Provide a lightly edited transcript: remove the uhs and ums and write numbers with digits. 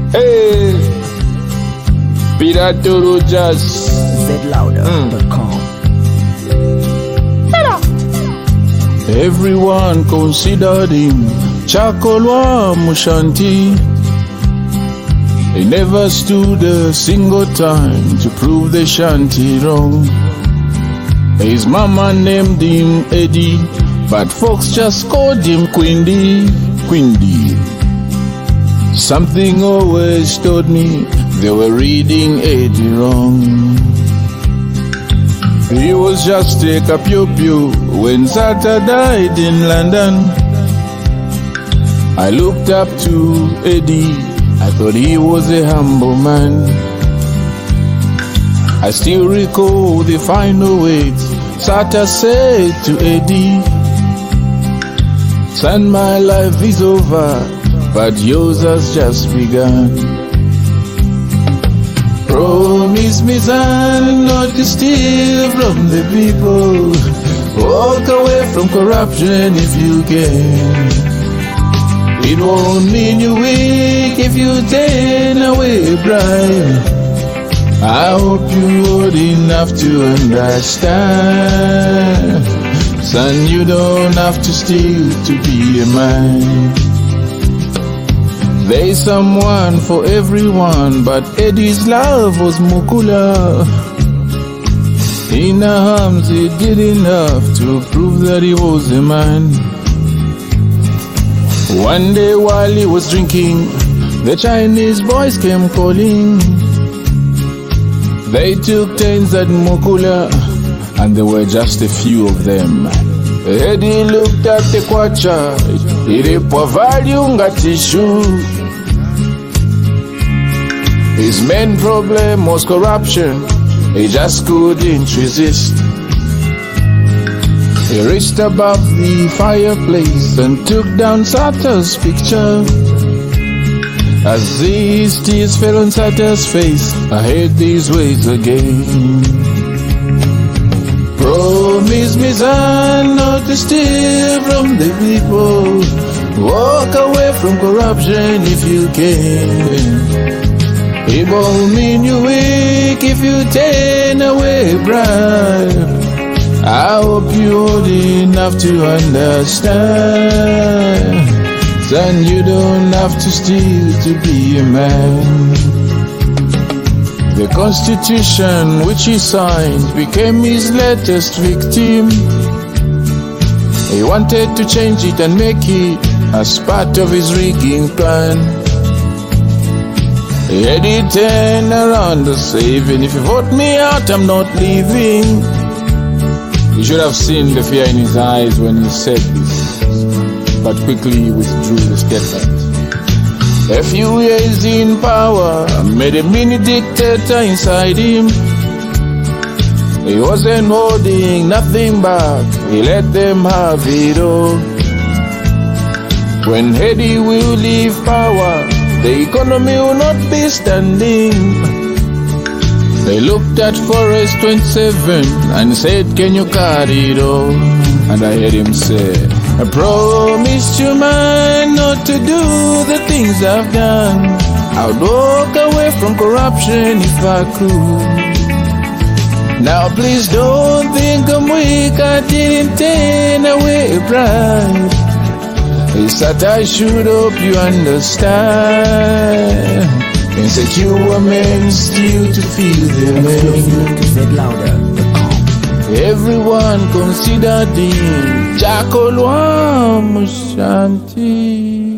Hey, Pirato Rojas. zlouder.com. Everyone considered him Chakolwa Mushanti. He never stood a single time to prove the shanty wrong. His mama named him Eddie, but folks just called him Quindy. Something always told me they were reading Eddie wrong. He was just a pew when Sata died in London. I looked up to Eddie, I thought he was a humble man. I still recall the final words Sata said to Eddie. Son, my life is over, but yours has just begun. Promise me, son, not to steal from the people. Walk away from corruption if you can. It won't mean you're weak if you turn away a bribe. I hope you're old enough to understand. Son, you don't have to steal to be a man. There's someone for everyone, but Eddie's love was Mukula. In her arms he did enough to prove that he was a man. One day while he was drinking, the Chinese boys came calling. They took turns at Mukula, and there were just a few of them. Eddie looked at the kwacha, ilipwa value nga tissue. His main problem was corruption, he just couldn't resist. He reached above the fireplace and took down Sata's picture. As these tears fell on Sata's face, I heard these words again. Promise me, son, not to steal from the people. Walk away from corruption if you can. It won't mean you're weak if you turn away a bribe. I hope you're old enough to understand. Son, you don't have to steal to be a man. The Constitution which he signed became his latest victim. He wanted to change it and make it as part of his rigging plan. Eddie turned around to say, even if you vote me out, I'm not leaving. You should have seen the fear in his eyes when he said this, but quickly he withdrew the statement. A few years in power made a mini dictator inside him. He wasn't holding nothing back, he let them have it all. When Eddie will leave power, the economy will not be standing. They looked at Forest 27 and said, can you carry it all? And I heard him say, I promised you, man, not to do the things I've done. I'd walk away from corruption if I could. Now please don't think I'm weak, I didn't turn away a bribe. It's that I should hope you understand. Insecure men still to feel their pain. Everyone considered him Chakolwa Mushanti.